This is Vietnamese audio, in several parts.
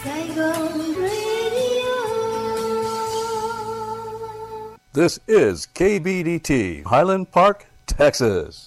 Saigon Radio. This is KBDT, Highland Park, Texas.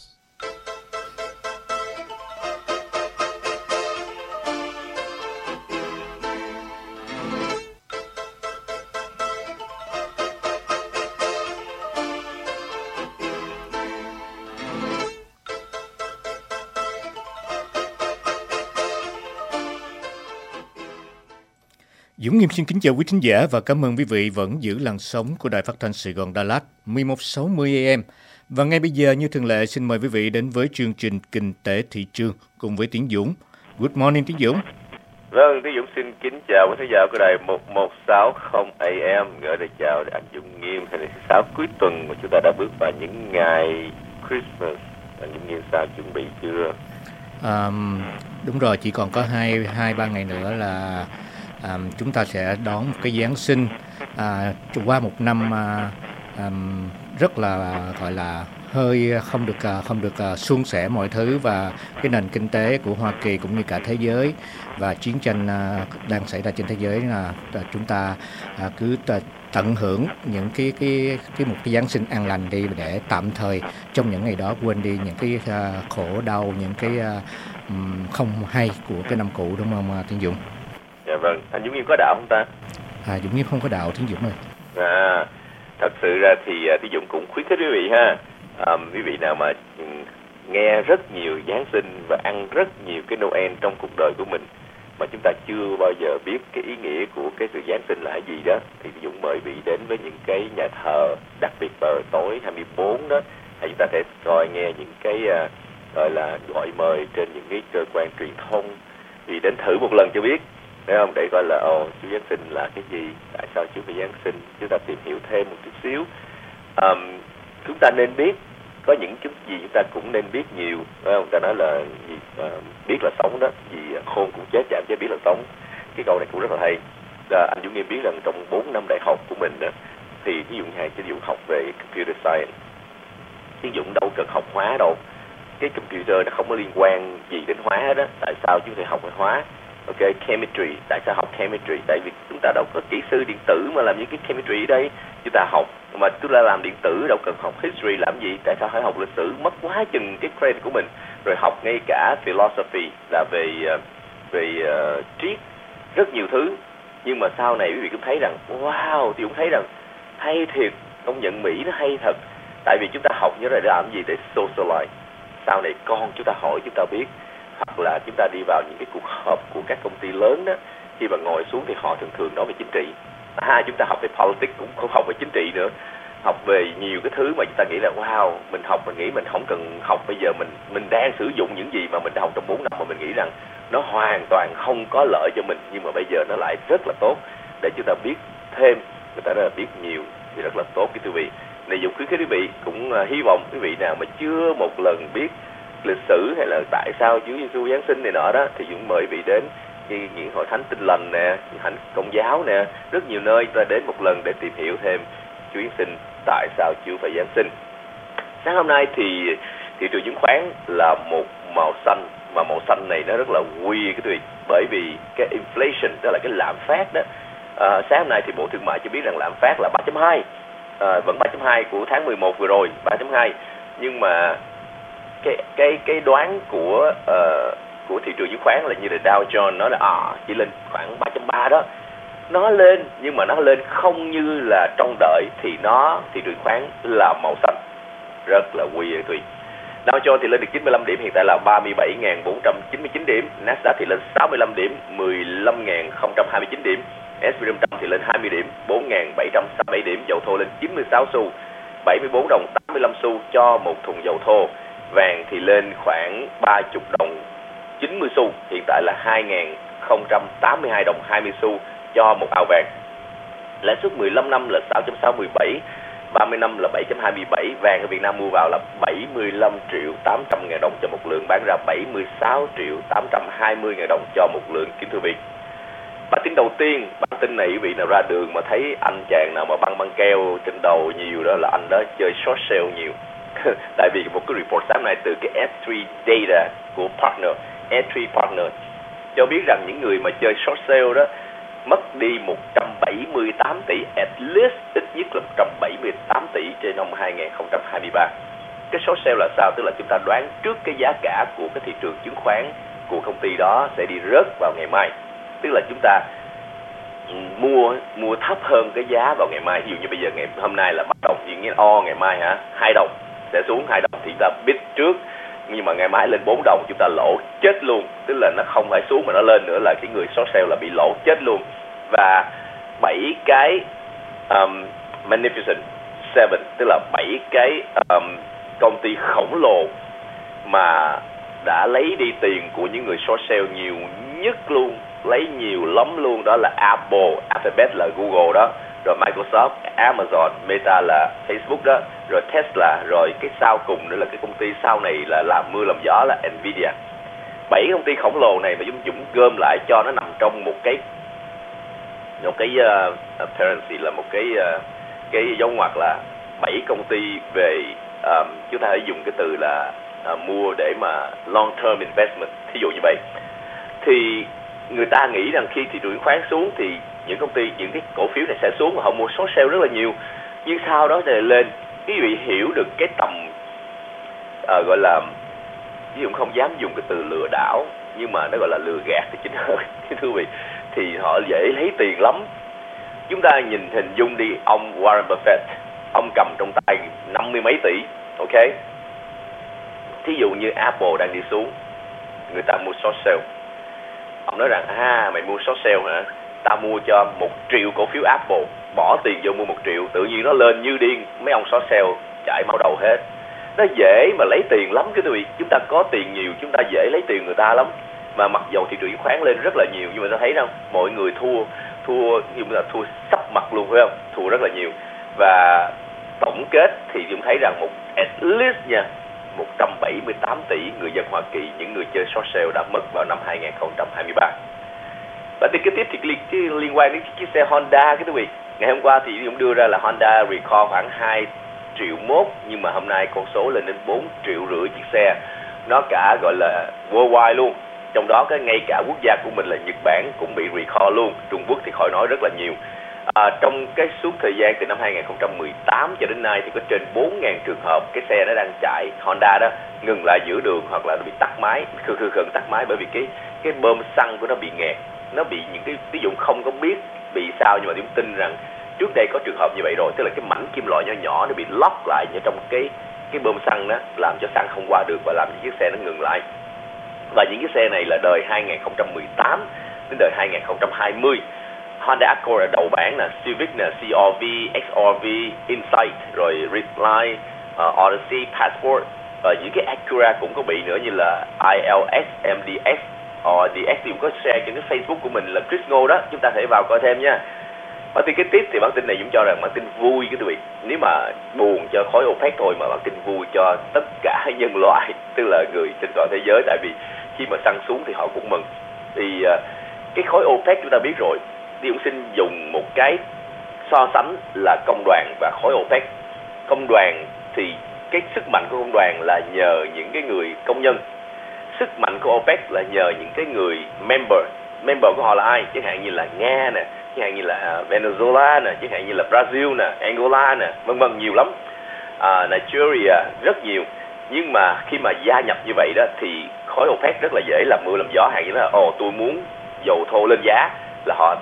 Dũng Nghiêm xin kính chào quý thính giả và cảm ơn quý vị vẫn giữ làn sóng của Đài Phát thanh Sài Gòn Đà Lạt 1160 AM. Và ngay bây giờ như thường lệ xin mời quý vị đến với chương trình Kinh tế thị trường cùng với Tiến Dũng. Good morning Tiến Dũng. Vâng, Tiến Dũng xin kính chào quý thính giả của Đài 1160 AM. Gửi lời chào anh Dũng Nghiêm. Hôm nay thứ Sáu cuối tuần mà chúng ta đã bước vào những ngày Christmas. Anh Dũng Nghiêm sao chuẩn bị chưa? Đúng rồi, chỉ còn có 2-3 ngày nữa là chúng ta sẽ đón một cái Giáng sinh. Qua một năm rất là gọi là hơi không được suôn sẻ mọi thứ, và cái nền kinh tế của Hoa Kỳ cũng như cả thế giới và chiến tranh đang xảy ra trên thế giới là chúng ta cứ tận hưởng những một cái Giáng sinh an lành đi để tạm thời trong những ngày đó quên đi những cái khổ đau, những cái không hay của cái năm cũ, đúng không Tiến Dũng? Dạ vâng, anh Dũng Nghiêm có đạo không ta? Dũng Nghiêm không có đạo, Tiến Dũng ơi. Thật sự ra thì Tiến Dũng cũng khuyến khích quý vị ha. Quý vị nào mà nghe rất nhiều Giáng sinh và ăn rất nhiều cái Noel trong cuộc đời của mình mà chúng ta chưa bao giờ biết cái ý nghĩa của cái sự Giáng sinh là cái gì đó, thì Tiến Dũng mời quý vị đến với những cái nhà thờ, đặc biệt vào tối 24 đó, hay chúng ta sẽ coi nghe những cái gọi là gọi mời trên những cái cơ quan truyền thông, thì đến thử một lần cho biết, thấy không, để coi là Chúa Giáng sinh là cái gì, tại sao Chúa phải Giáng sinh, chúng ta tìm hiểu thêm một chút xíu. Chúng ta nên biết, có những chút gì chúng ta cũng nên biết nhiều, thấy không? Ta nói là gì, biết là sống đó, vì khôn cũng chết, chạm chết biết là sống. Cái câu này cũng rất là hay. Anh Dũng Nghiêm biết rằng trong 4 năm đại học của mình đó, thì ví dụ như Tiến Dũng học về computer science, Tiến Dũng đâu cần học hóa đâu, cái computer nó không có liên quan gì đến hóa đó, tại sao chúng ta học về hóa? Ok, chemistry, tại sao học chemistry? Tại vì chúng ta đâu có kỹ sư điện tử mà làm những cái chemistry ở đây, chúng ta học, mà chúng ta làm điện tử đâu cần học history làm gì, tại sao phải học lịch sử, mất quá chừng cái credit của mình. Rồi học ngay cả philosophy là về triết, rất nhiều thứ, nhưng mà sau này quý vị cũng thấy rằng wow, thì cũng thấy rằng hay thiệt, công nhận Mỹ nó hay thật, tại vì chúng ta học như thế này để làm gì, để socialize. Sau này con chúng ta hỏi chúng ta biết, hoặc là chúng ta đi vào những cái cuộc họp của các công ty lớn đó, khi mà ngồi xuống thì họ thường nói về chính trị. Chúng ta học về politics, cũng không học về chính trị nữa, học về nhiều cái thứ mà chúng ta nghĩ là wow, mình học, mình nghĩ mình không cần học, bây giờ mình đang sử dụng những gì mà mình đã học trong 4 năm mà mình nghĩ rằng nó hoàn toàn không có lợi cho mình, nhưng mà bây giờ nó lại rất là tốt để chúng ta biết thêm, người ta đã biết nhiều thì rất là tốt. Cái quý vị này dùng khuyến khích quý vị, cũng hy vọng quý vị nào mà chưa một lần biết lịch sử hay là tại sao Chúa Giêsu Giáng sinh này nọ đó, thì cũng mời vị đến như những hội thánh Tin Lành nè, Thánh Công giáo nè, rất nhiều nơi ta đến một lần để tìm hiểu thêm Chúa Giáng sinh, tại sao Chúa phải Giáng sinh. Sáng hôm nay thì thị trường chứng khoán là một màu xanh, mà màu xanh này nó rất là weird cái tuyệt, bởi vì cái inflation, tức là cái lạm phát đó. Sáng hôm nay thì Bộ Thương mại cho biết rằng lạm phát là 3.2, vẫn 3.2 của tháng 11 vừa rồi, 3.2, nhưng mà cái đoán của thị trường chứng khoán là như là Dow Jones nói là chỉ lên khoảng 3.3 đó, nó lên nhưng mà nó lên không như là trong đợi, thì thị trường chứng khoán là màu xanh, rất là weird tùy. Dow Jones thì lên được 95 điểm, hiện tại là 37.499 điểm, Nasdaq thì lên 65 điểm, 15.029 điểm, S&P 500 thì lên 20 điểm, 4.767 điểm, dầu thô lên 96 xu, 74 đồng 85 xu cho một thùng dầu thô. Vàng thì lên khoảng 30 đồng 90 xu, hiện tại là 2.082 đồng 20 xu cho một ao vàng. Lãi suất 15 năm là 6.67, 30 năm là 7.27. Vàng ở Việt Nam mua vào là 75.800.000 đồng cho một lượng, bán ra 76.820.000 đồng cho một lượng, kính thưa quý vị. Bản tin đầu tiên, bản tin này quý vị nào ra đường mà thấy anh chàng nào mà băng keo trên đầu nhiều đó là anh đó chơi short sale nhiều. Tại vì một cái report sáng nay từ cái S3 Data của Partner, S3 Partner cho biết rằng những người mà chơi short sale đó mất đi 178 tỷ, at least ít nhất là 178 tỷ trên năm 2023. Cái short sale là sao? Tức là chúng ta đoán trước cái giá cả của cái thị trường chứng khoán của công ty đó sẽ đi rớt vào ngày mai. Tức là chúng ta mua thấp hơn cái giá vào ngày mai. Ví dụ như bây giờ ngày hôm nay là 3 đồng, thì nghĩa ngày mai 2 đồng sẽ xuống 2 đồng thì chúng ta biết trước, nhưng mà ngày mai lên 4 đồng chúng ta lỗ chết luôn. Tức là nó không phải xuống mà nó lên nữa, là cái người short sale là bị lỗ chết luôn. Và 7 cái Magnificent Seven, tức là 7 cái công ty khổng lồ mà đã lấy đi tiền của những người short sale nhiều nhất luôn, lấy nhiều lắm luôn, đó là Apple, Alphabet là Google đó, rồi Microsoft, Amazon, Meta là Facebook đó, rồi Tesla, rồi cái sau cùng nữa là cái công ty sau này là làm mưa làm gió là Nvidia. 7 công ty khổng lồ này mà chúng gom lại cho nó nằm trong một cái apparently là một cái dấu ngoặc là 7 công ty về chúng ta hãy dùng cái từ là mua để mà long term investment, thí dụ như vậy. Thì người ta nghĩ rằng khi thị trường chứng khoán xuống thì những công ty, những cái cổ phiếu này sẽ xuống và họ mua short sale rất là nhiều, nhưng sau đó thì lên. Quý vị hiểu được cái tầm gọi là, ví dụ không dám dùng cái từ lừa đảo, nhưng mà nó gọi là lừa gạt thì chính hơn thưa quý vị, thì họ dễ lấy tiền lắm. Chúng ta hình dung đi, ông Warren Buffett, ông cầm trong tay 50 mấy tỷ, ok? Thí dụ như Apple đang đi xuống, người ta mua short sale. Ông nói rằng, mày mua short sale hả? Ta mua cho 1 triệu cổ phiếu Apple, bỏ tiền vô mua 1 triệu, tự nhiên nó lên như điên, mấy ông short sale chạy máu đầu hết. Nó dễ mà lấy tiền lắm quý vị. Chúng ta có tiền nhiều, chúng ta dễ lấy tiền người ta lắm. Mà mặc dầu thị trường chứng khoán lên rất là nhiều, nhưng mà ta thấy đâu, mọi người thua sắp mặt luôn, phải không? Thua rất là nhiều. Và tổng kết thì chúng thấy rằng at least nha, 178 tỷ người dân Hoa Kỳ, những người chơi short sale đã mất vào năm 2023. Và thì cái tiếp thì liên quan đến chiếc xe Honda, cái quý vị. Ngày hôm qua thì cũng đưa ra là Honda recall khoảng 2,1 triệu, nhưng mà hôm nay con số lên đến 4,5 triệu chiếc xe. Nó cả gọi là worldwide luôn. Trong đó ngay cả quốc gia của mình là Nhật Bản cũng bị recall luôn. Trung Quốc thì khỏi nói rất là nhiều. Trong cái suốt thời gian từ năm 2018 cho đến nay thì có trên 4.000 trường hợp cái xe nó đang chạy Honda đó ngừng lại giữa đường hoặc là nó bị tắt máy, tắt máy bởi vì cái bơm xăng của nó bị nghẹt. Nó bị những cái ví dụ không có biết bị sao, nhưng mà tôi tin rằng trước đây có trường hợp như vậy rồi, tức là cái mảnh kim loại nhỏ nhỏ nó bị lock lại ở trong cái bơm xăng đó, làm cho xăng không qua được và làm cho chiếc xe nó ngừng lại. Và những cái xe này là đời 2018 đến đời 2020. Honda Accord là đầu bảng nè, Civic nè, CR-V, XR-V, Insight, rồi Ridgeline, Odyssey, Passport. Và những cái Acura cũng có bị nữa như là ILS, MDS, DS thì cũng có share trên cái Facebook của mình là Chris Ngô đó, chúng ta thể vào coi thêm nha. Bản tin kế tiếp thì bản tin này cũng cho rằng bản tin vui cái quý vị. Nếu mà buồn cho khối OPEC thôi mà bản tin vui cho tất cả nhân loại, tức là người trên toàn thế giới, tại vì khi mà xăng xuống thì họ cũng mừng. Thì cái khối OPEC chúng ta biết rồi. Thì cũng xin dùng một cái so sánh là công đoàn và khối OPEC. Công đoàn thì cái sức mạnh của công đoàn là nhờ những cái người công nhân. Sức mạnh của OPEC là nhờ những cái người member của họ là ai? Chẳng hạn như là Nga nè, chẳng hạn như là Venezuela nè, chẳng hạn như là Brazil nè, Angola nè, vân vân, nhiều lắm. Nigeria rất nhiều. Nhưng mà khi mà gia nhập như vậy đó thì khối OPEC rất là dễ làm mưa làm gió. Hạn như là tôi muốn dầu thô lên giá, là họ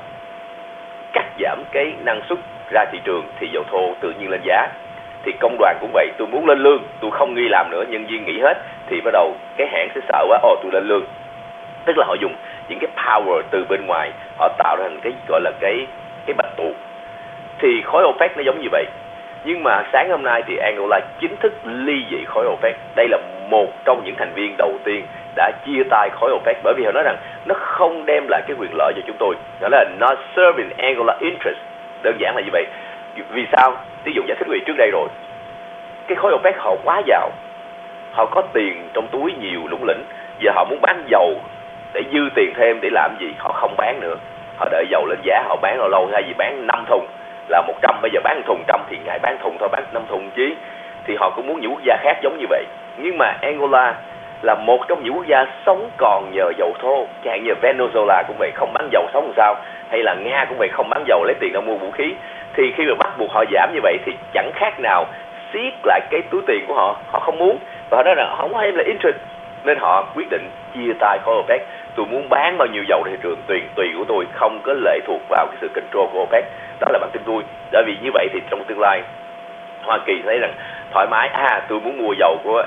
cắt giảm cái năng suất ra thị trường thì dầu thô tự nhiên lên giá. Thì công đoàn cũng vậy, tôi muốn lên lương, tôi không nghi làm nữa, nhân viên nghỉ hết, thì bắt đầu cái hãng sẽ sợ quá, tôi lên lương. Tức là họ dùng những cái power từ bên ngoài, họ tạo ra thành cái gọi là cái bạch tuộc. Thì khối OPEC nó giống như vậy. Nhưng mà sáng hôm nay thì Angola chính thức ly dị khối OPEC. Đây là một trong những thành viên đầu tiên đã chia tay khối OPEC, bởi vì họ nói rằng nó không đem lại cái quyền lợi cho chúng tôi. Đó là not serving Angola interest. Đơn giản là như vậy. Vì sao? Ví dụ giải thích quý vị trước đây rồi. Cái khối OPEC họ quá giàu, họ có tiền trong túi nhiều lủng lĩnh. Giờ họ muốn bán dầu để dư tiền thêm để làm gì? Họ không bán nữa. Họ đợi dầu lên giá, họ bán lâu thay vì bán 5 thùng là 100, bây giờ bán thùng 100 thì ngày bán thùng thôi, bán 5 thùng chứ. Thì họ cũng muốn những quốc gia khác giống như vậy. Nhưng mà Angola là một trong những quốc gia sống còn nhờ dầu thô, chẳng hạn như Venezuela cũng vậy, không bán dầu sống làm sao, hay là Nga cũng vậy, không bán dầu lấy tiền đâu mua vũ khí. Thì khi mà bắt buộc họ giảm như vậy thì chẳng khác nào siết lại cái túi tiền của họ, họ không muốn, và họ nói rằng họ không có hay là interest, nên họ quyết định chia tay khỏi OPEC. Tôi muốn bán bao nhiêu dầu trên thị trường tùy của tôi, không có lệ thuộc vào cái sự control của OPEC. Đó là bản tin tôi. Bởi vì như vậy thì trong tương lai Hoa Kỳ thấy rằng thoải mái, tôi muốn mua dầu của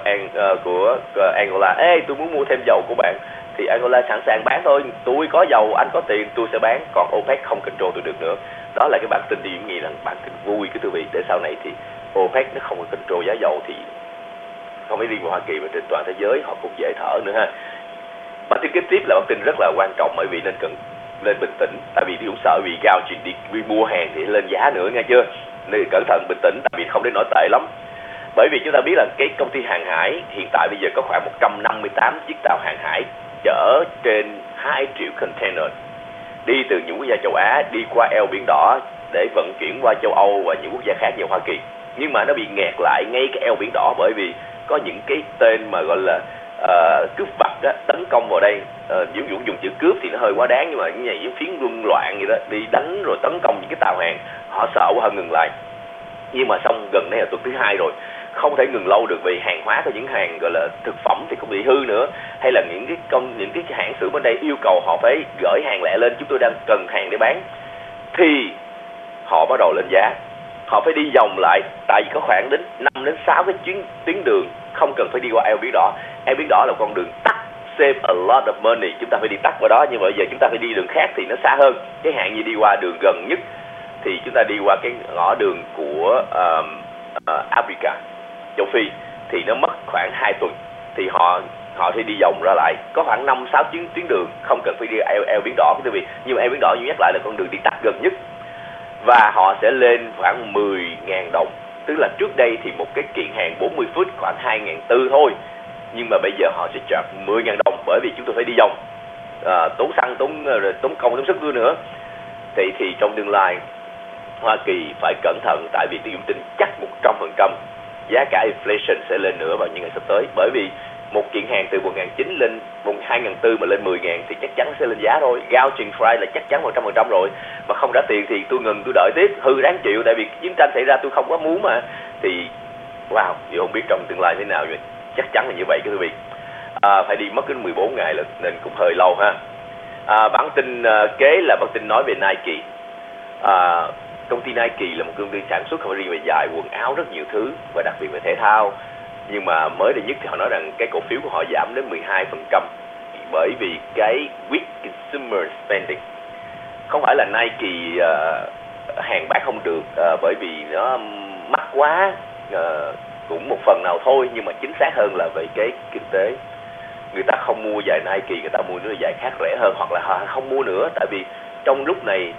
Angola, tôi muốn mua thêm dầu của bạn, thì Angola sẵn sàng bán thôi, tôi có dầu, anh có tiền, tôi sẽ bán, còn OPEC không control tôi được nữa. Đó là cái bản tin tôi nghĩ rằng bản tin vui cái thưa vị, để sau này thì OPEC nó không có control giá dầu thì không phải riêng của Hoa Kỳ mà trên toàn thế giới họ cũng dễ thở nữa ha. Bản tin kế tiếp là bản tin rất là quan trọng, bởi vì nên cần lên bình tĩnh, tại vì cũng sợ vì cao chuyện đi mua hàng thì lên giá nữa, nghe chưa? Nên cẩn thận bình tĩnh, tại vì không đến nổi tệ lắm. Bởi vì chúng ta biết là cái công ty hàng hải hiện tại bây giờ có khoảng 158 chiếc tàu hàng hải chở trên 2 triệu container đi từ những quốc gia châu Á đi qua eo Biển Đỏ để vận chuyển qua châu Âu và những quốc gia khác như Hoa Kỳ. Nhưng mà nó bị nghẹt lại ngay cái eo Biển Đỏ, bởi vì có những cái tên mà gọi là cướp vặt đó, tấn công vào đây. Ví dụ dùng chữ cướp thì nó hơi quá đáng, nhưng mà những phiến luân loạn vậy đó, đi đánh rồi tấn công những cái tàu hàng, họ sợ quá họ ngừng lại. Nhưng mà xong gần đây là tuần thứ 2 rồi, không thể ngừng lâu được, vì hàng hóa có những hàng gọi là thực phẩm thì cũng bị hư nữa, hay là những cái hãng xưởng bên đây yêu cầu họ phải gửi hàng lẹ lên, chúng tôi đang cần hàng để bán, thì họ bắt đầu lên giá. Họ phải đi vòng lại, tại vì có khoảng đến 5 đến 6 cái tuyến đường không cần phải đi qua eo Biển Đỏ. Eo Biển Đỏ là con đường tắt, save a lot of money, chúng ta phải đi tắt qua đó, nhưng mà bây giờ chúng ta phải đi đường khác thì nó xa hơn. Cái hạn như đi qua đường gần nhất thì chúng ta đi qua cái ngõ đường của Africa, châu Phi, thì nó mất khoảng 2 tuần, thì họ sẽ đi vòng ra lại. Có khoảng 5-6 tuyến đường không cần phải đi eo Biển Đỏ, nhưng mà eo Biển Đỏ như nhắc lại là con đường đi tắt gần nhất, và họ sẽ lên khoảng 10.000 đồng. Tức là trước đây thì một cái kiện hàng 40 phút khoảng 2.400 thôi, nhưng mà bây giờ họ sẽ charge 10.000 đồng, bởi vì chúng tôi phải đi vòng, tốn xăng, tốn công, tốn sức nữa. Thì trong tương lai Hoa Kỳ phải cẩn thận, tại vì tôi tin chắc 100% giá cả inflation sẽ lên nữa vào những ngày sắp tới. Bởi vì một kiện hàng từ 1.900 lên 2.400 mà lên 10.000 thì chắc chắn sẽ lên giá thôi. Gouging price là chắc chắn 100% rồi, mà không trả tiền thì tôi ngừng, tôi đợi tiếp, hư đáng chịu, tại vì chiến tranh xảy ra tôi không có muốn mà. Thì wow, tôi không biết trong tương lai thế nào, nhưng chắc chắn là như vậy quý vị. Phải đi mất đến 14 ngày lần nên cũng hơi lâu ha. Bản tin kế là bản tin nói về Nike. Công ty Nike là một công ty sản xuất không riêng về giày, quần áo, rất nhiều thứ, và đặc biệt về thể thao. Nhưng mà mới đây nhất thì họ nói rằng cái cổ phiếu của họ giảm đến 12%, bởi vì cái weak consumer spending. Không phải là Nike hàng bán không được bởi vì nó mắc quá, cũng một phần nào thôi, nhưng mà chính xác hơn là về cái kinh tế. Người ta không mua giày Nike, người ta mua những giày khác rẻ hơn, hoặc là họ không mua nữa, tại vì trong lúc này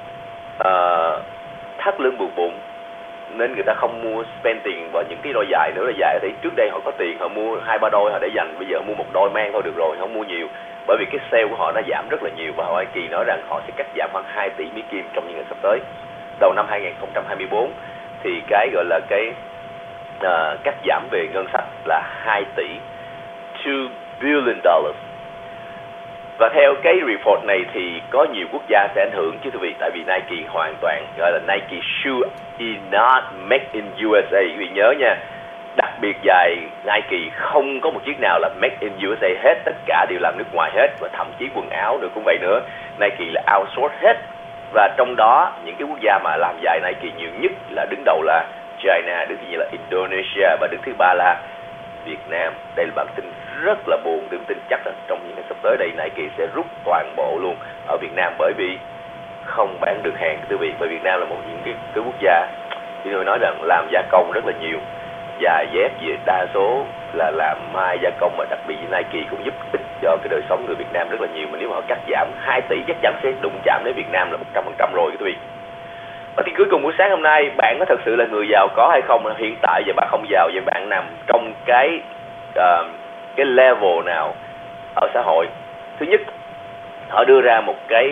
thắt lưng buộc bụng, nên người ta không mua spend tiền vào những cái đôi giày nữa. Là giày thì trước đây họ có tiền, họ mua 2-3 đôi họ để dành, bây giờ mua một đôi mang thôi được rồi, không mua nhiều, bởi vì cái sale của họ nó giảm rất là nhiều. Và họ kỳ nói rằng họ sẽ cắt giảm khoảng 2 tỷ Mỹ Kim trong những ngày sắp tới. Đầu năm 2024 thì cái gọi là cái cắt giảm về ngân sách là 2 tỷ $2 billion. Và theo cái report này thì có nhiều quốc gia sẽ ảnh hưởng chứ quý vị, tại vì Nike hoàn toàn gọi là Nike shoe is not made in USA. Quý vị nhớ nha, đặc biệt giày Nike không có một chiếc nào là made in USA hết, tất cả đều làm nước ngoài hết, và thậm chí quần áo được cũng vậy nữa. Nike là outsource hết, và trong đó những cái quốc gia mà làm giày Nike nhiều nhất là đứng đầu là China, đứng thứ nhì là Indonesia, và đứng thứ ba là Việt Nam. Đây là bản tin rất là buồn, tôi tin chắc là trong những ngày sắp tới đây Nike sẽ rút toàn bộ luôn ở Việt Nam, bởi vì không bán được hàng quý vị. Bởi Việt Nam là một những cái quốc gia thì tôi nói rằng làm gia công rất là nhiều, giày dép gì đa số là làm mai gia công, mà đặc biệt Nike cũng giúp ích cho cái đời sống người Việt Nam rất là nhiều. Mà nếu mà họ cắt giảm 2 tỷ chắc chắn sẽ đụng chạm đến Việt Nam là 100% rồi quý vị. Và thì cuối cùng buổi sáng hôm nay, bạn có thật sự là người giàu có hay không? Hiện tại giờ bạn không giàu, vậy bạn nằm trong cái level nào ở xã hội? Thứ nhất, họ đưa ra một cái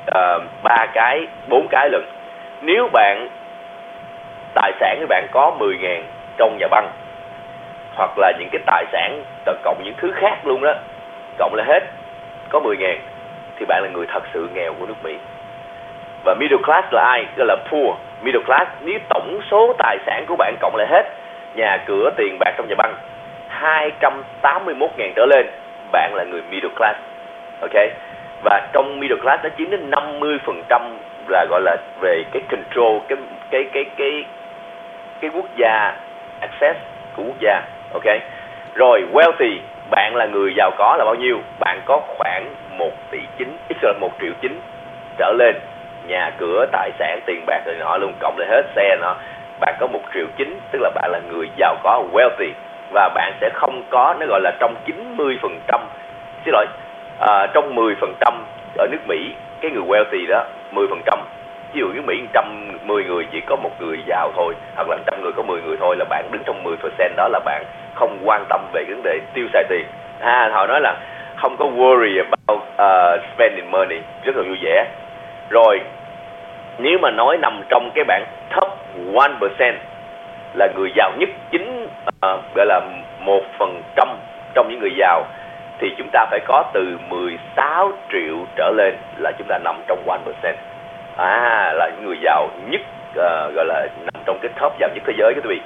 4 cái lần. Nếu bạn tài sản của bạn có 10.000 trong nhà băng, hoặc là những cái tài sản cộng những thứ khác luôn đó, cộng lại hết có 10.000 thì bạn là người thật sự nghèo của nước Mỹ. Và middle class là ai? Đó là poor. Middle class nếu tổng số tài sản của bạn cộng lại hết, nhà cửa, tiền bạc trong nhà băng 281.000 trở lên, bạn là người middle class. Ok. Và trong middle class nó chiếm đến 50% là gọi là về cái control cái quốc gia, access của quốc gia. Ok. Rồi wealthy, bạn là người giàu có là bao nhiêu? Bạn có khoảng 1,9 tỷ, tức là 1,9 triệu trở lên, nhà cửa, tài sản, tiền bạc rồi nọ luôn, cộng lại hết xe nọ, bạn có 1,9 triệu, tức là bạn là người giàu có, wealthy. Và bạn sẽ không có, nó gọi là trong 90%, trong 10% ở nước Mỹ, cái người wealthy đó 10%, ví dụ như Mỹ 110 người chỉ có một người giàu thôi, hoặc là 100 người có 10 người thôi, là bạn đứng trong 10%, đó là bạn không quan tâm về vấn đề tiêu xài tiền. Họ nói là không có worry about spending money, rất là vui vẻ. Rồi nếu mà nói nằm trong cái bảng top 1% là người giàu nhất, gọi là 1% trong những người giàu, thì chúng ta phải có từ 16 triệu trở lên là chúng ta nằm trong 1%. Là những người giàu nhất, gọi là nằm trong cái top giàu nhất thế giới, các quý vị.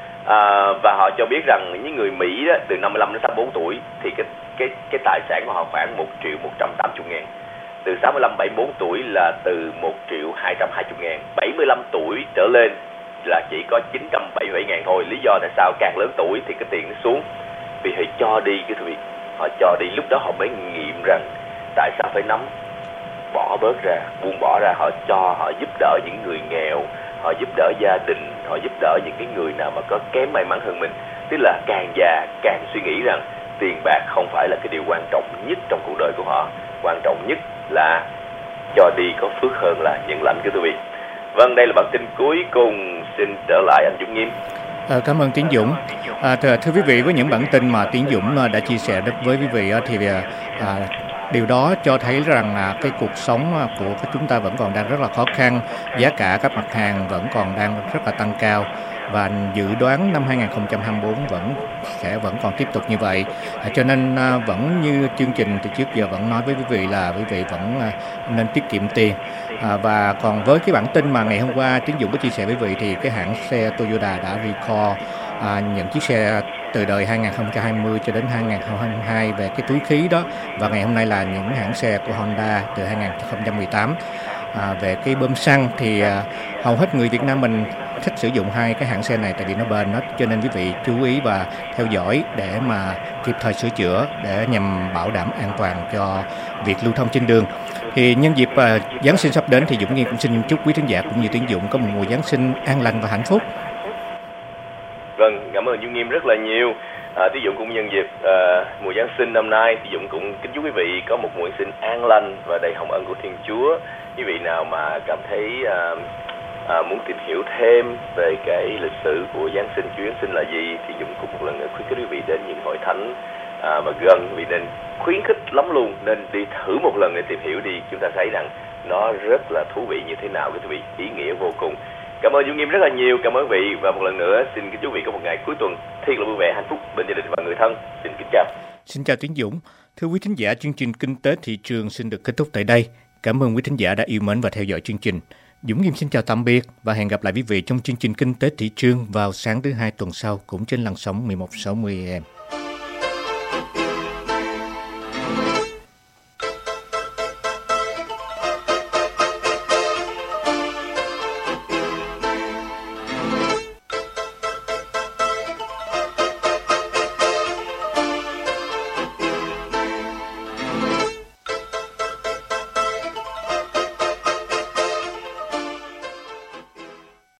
Và họ cho biết rằng những người Mỹ đó, từ 55 đến 64 tuổi thì cái tài sản của họ khoảng 1.180.000. Từ 65-74 tuổi là từ 1.220.000. 75 tuổi trở lên là chỉ có 977.000 thôi. Lý do tại sao? Càng lớn tuổi thì cái tiền nó xuống, vì họ cho đi, cái quý vị, họ cho đi. Lúc đó họ mới nghiệm rằng tại sao phải bỏ bớt ra, buông bỏ ra. Họ cho, họ giúp đỡ những người nghèo, họ giúp đỡ gia đình, họ giúp đỡ những cái người nào mà có kém may mắn hơn mình. Tức là càng già càng suy nghĩ rằng tiền bạc không phải là cái điều quan trọng nhất trong cuộc đời của họ. Quan trọng nhất là cho đi có phước hơn là nhận lãnh, quý vị. Vâng, đây là bản tin cuối cùng. Xin trở lại anh Dũng Nghiêm. Cảm ơn Tiến Dũng. Thưa quý vị, với những bản tin mà Tiến Dũng đã chia sẻ với quý vị thì điều đó cho thấy rằng cái cuộc sống của chúng ta vẫn còn đang rất là khó khăn, giá cả các mặt hàng vẫn còn đang rất là tăng cao, và dự đoán năm 2024 vẫn còn tiếp tục như vậy. Cho nên vẫn như chương trình từ trước giờ vẫn nói với quý vị là quý vị vẫn nên tiết kiệm tiền. Và còn với cái bản tin mà ngày hôm qua Tiến Dũng có chia sẻ với quý vị thì cái hãng xe Toyota đã recall những chiếc xe từ đời 2020 cho đến 2022 về cái túi khí đó, và ngày hôm nay là những hãng xe của Honda từ 2018 về cái bơm xăng. Thì hầu hết người Việt Nam mình thích sử dụng hai cái hãng xe này tại vì nó bền, cho nên quý vị chú ý và theo dõi để mà kịp thời sửa chữa để nhằm bảo đảm an toàn cho việc lưu thông trên đường. Thì nhân dịp Giáng sinh sắp đến thì Dũng Nghiêm cũng xin chúc quý thính giả cũng như Tiến Dũng có một mùa Giáng sinh an lành và hạnh phúc. Vâng, cảm ơn Dũng Nghiêm rất là nhiều. Tiến Dũng cũng nhân dịp mùa Giáng sinh năm nay, Tiến Dũng cũng kính chúc quý vị có một mùa Giáng sinh an lành và đầy hồng ân của Thiên Chúa. Quý vị nào mà cảm thấy muốn tìm hiểu thêm về cái lịch sử của Giáng sinh, Chúa Giáng sinh là gì, thì Dũng cũng một lần nữa khuyến khích quý vị đến những hội thánh mà gần, vì nên khuyến khích lắm luôn, nên đi thử một lần để tìm hiểu đi. Chúng ta thấy rằng nó rất là thú vị như thế nào, quý vị, ý nghĩa vô cùng. Cảm ơn Dũng Nghiêm rất là nhiều, cảm ơn quý vị, và một lần nữa xin kính chúc quý vị có một ngày cuối tuần thiệt là vui vẻ, hạnh phúc bên gia đình và người thân. Xin kính chào. Xin chào Tiến Dũng. Thưa quý thính giả, chương trình Kinh tế thị trường xin được kết thúc tại đây. Cảm ơn quý thính giả đã yêu mến và theo dõi chương trình. Dũng Nghiêm xin chào tạm biệt và hẹn gặp lại quý vị trong chương trình Kinh tế thị trường vào sáng thứ Hai tuần sau cũng trên làn sóng 1160 AM.